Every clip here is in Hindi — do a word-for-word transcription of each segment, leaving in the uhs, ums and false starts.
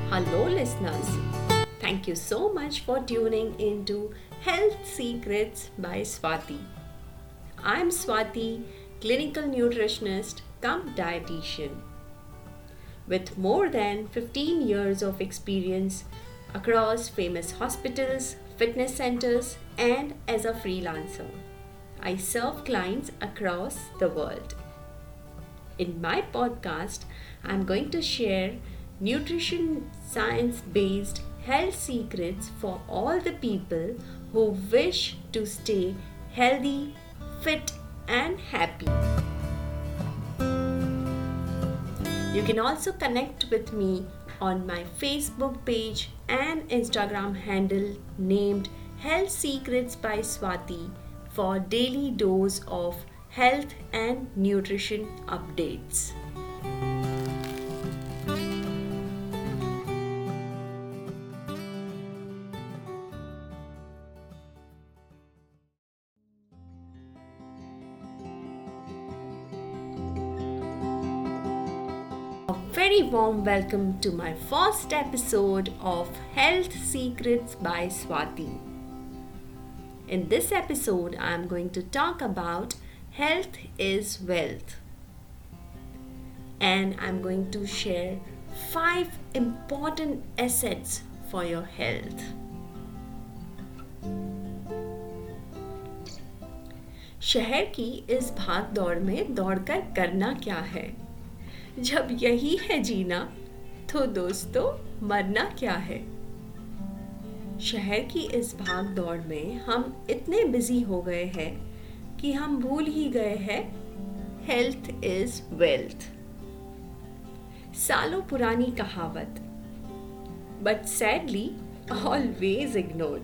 Hello, listeners. Thank you so much for tuning into Health Secrets by Swati. I'm Swati, clinical nutritionist cum dietitian. With more than fifteen years of experience across famous hospitals, fitness centers, and as a freelancer, I serve clients across the world. In my podcast, I'm going to share nutrition science based health secrets for all the people who wish to stay healthy, fit, and happy. You can also connect with me on my Facebook page and Instagram handle named Health Secrets by Swati for daily dose of health and nutrition updates. A very warm welcome to my first episode of Health Secrets by Swati. In this episode, I am going to talk about health is wealth. And I'm going to share five important assets for your health. शहर की इस भाग दौड़ में दौड़कर करना क्या है? जब यही है जीना, तो दोस्तों मरना क्या है? शहर की इस भाग दौड़ में हम इतने बिजी हो गए हैं कि हम भूल ही गए हैं हेल्थ इज वेल्थ। सालों पुरानी कहावत, बट सैडली ऑलवेज इग्नोर्ड।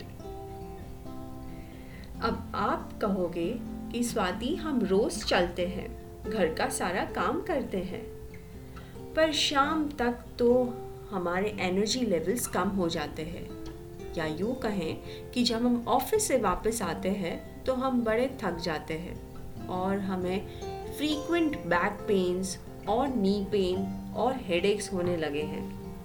अब आप कहोगे कि स्वाति हम रोज चलते हैं, घर का सारा काम करते हैं, पर शाम तक तो हमारे एनर्जी लेवल्स कम हो जाते हैं, या यूँ कहें कि जब हम ऑफिस से वापस आते हैं तो हम बड़े थक जाते हैं और हमें फ्रीक्वेंट बैक पेन्स और नी पेन और हेडेक्स होने लगे हैं।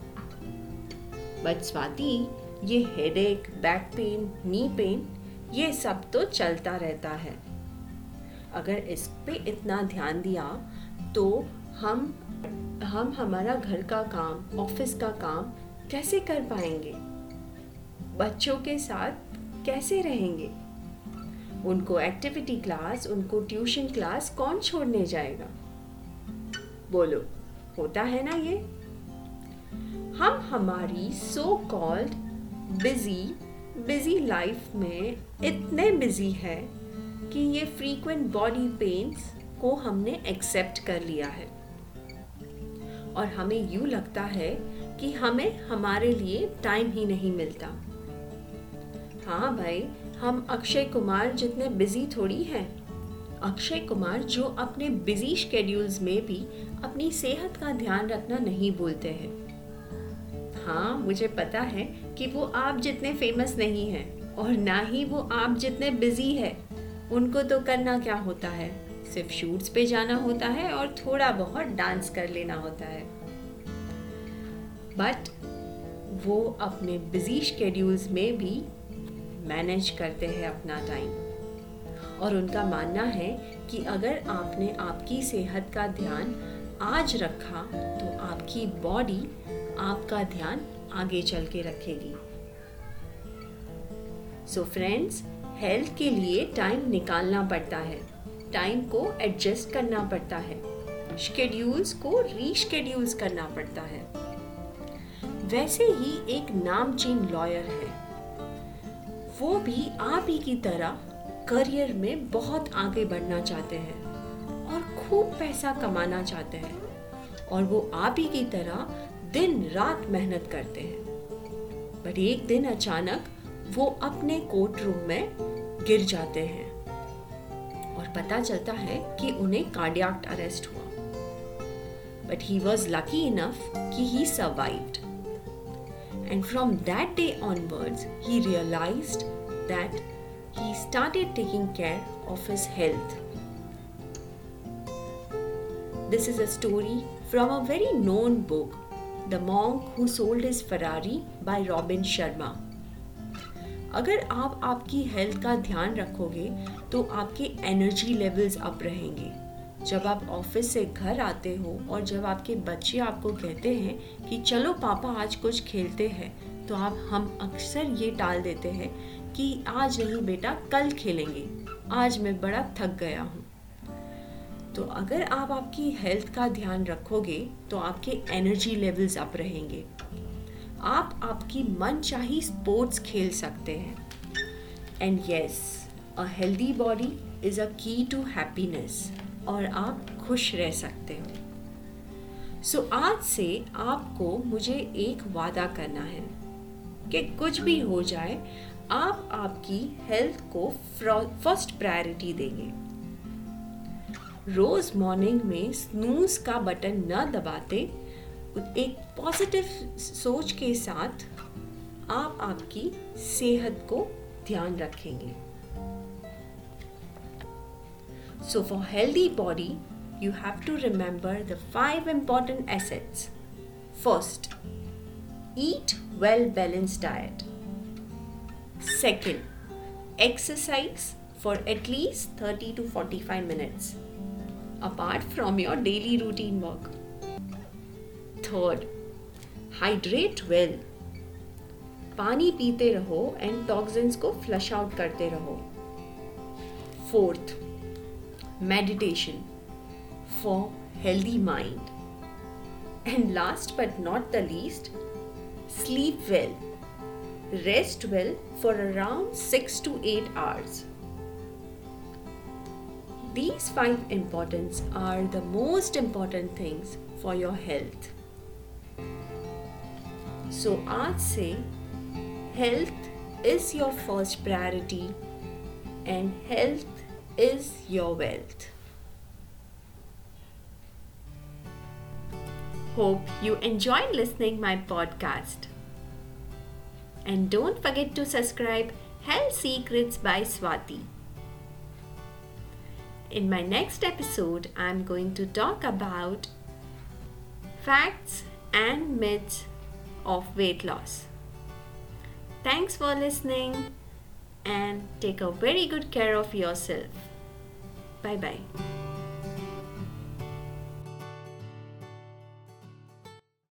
बट स्वाति, ये headache, back pain, knee pain, ये सब तो चलता रहता है। अगर इस पे इतना ध्यान दिया तो हम हम हमारा घर का काम, ऑफिस का काम कैसे कर पाएंगे? बच्चों के साथ कैसे रहेंगे? उनको एक्टिविटी क्लास, उनको ट्यूशन क्लास कौन छोड़ने जाएगा? बोलो, होता है ना ये? हम हमारी so called busy busy life में इतने बिजी है कि ये फ्रीक्वेंट बॉडी पेन्स को हमने एक्सेप्ट कर लिया है और हमें यूँ लगता है कि हमें हमारे लिए टाइम ही नहीं मिलता। हाँ भाई, हम अक्षय कुमार जितने बिजी थोड़ी हैं। अक्षय कुमार जो अपने बिजी शेड्यूल्स में भी अपनी सेहत का ध्यान रखना नहीं भूलते हैं। हाँ, मुझे पता है कि वो आप जितने फेमस नहीं हैं और ना ही वो आप जितने बिजी है। उनको तो करना क्या होता है, सिर्फ शूट्स पे जाना होता है और थोड़ा बहुत डांस कर लेना होता है। बट वो अपने बिजी शेड्यूल्स में भी मैनेज करते हैं अपना टाइम और उनका मानना है कि अगर आपने आपकी सेहत का ध्यान आज रखा तो आपकी बॉडी आपका ध्यान आगे चल के रखेगी। सो फ्रेंड्स, हेल्थ के लिए टाइम निकालना पड़ता है, टाइम को एडजस्ट करना पड़ता है, शेड्यूल्स को रीशेड्यूल्स करना पड़ता है। वैसे ही एक नामचीन लॉयर है, वो भी आप ही की तरह करियर में बहुत आगे बढ़ना चाहते हैं और खूब पैसा कमाना चाहते हैं और वो आप ही की तरह दिन रात मेहनत करते हैं। पर एक दिन अचानक वो अपने कोर्ट रूम में गिर जाते हैं और पता चलता है कि उन्हें कार्डियक अरेस्ट हुआ। But he was lucky enough कि he survived. And from that day onwards, he realized that he started taking care of his health. This is a story from a very known book the monk who sold his Ferrari by Robin Sharma. अगर आप आपकी हेल्थ का ध्यान रखोगे तो आपके एनर्जी लेवल्स अप रहेंगे। जब आप ऑफिस से घर आते हो और जब आपके बच्चे आपको कहते हैं कि चलो पापा आज कुछ खेलते हैं, तो आप हम अक्सर ये टाल देते हैं कि आज नहीं बेटा, कल खेलेंगे, आज मैं बड़ा थक गया हूँ। तो अगर आप आपकी हेल्थ का ध्यान रखोगे तो आपके एनर्जी लेवल्स अप रहेंगे। आप आपकी मनचाही स्पोर्ट्स खेल सकते हैं। And yes, a healthy body is a key to happiness, और आप खुश रह सकते हो। सो so, आज से आपको मुझे एक वादा करना है कि कुछ भी हो जाए, आप आपकी हेल्थ को फर्स्ट प्रायोरिटी देंगे। रोज मॉर्निंग में स्नूज का बटन न दबाते, एक पॉजिटिव सोच के साथ आप आपकी सेहत को ध्यान रखेंगे। So for healthy body, you have to remember the five important assets. First, eat well balanced diet. Second, exercise for at least thirty to forty-five minutes apart from your daily routine work. Third, hydrate well. पानी पीते रहो and toxins को flush out करते रहो. Fourth, meditation for healthy mind. And last but not the least, sleep well. Rest well for around six to eight hours. These five importance are the most important things for your health. So आज से health is your first priority and health is your wealth. Hope you enjoyed listening my podcast. And don't forget to subscribe Health Secrets by Swati. In my next episode, I'm going to talk about facts and myths of weight loss. Thanks for listening and take a very good care of yourself. Bye bye.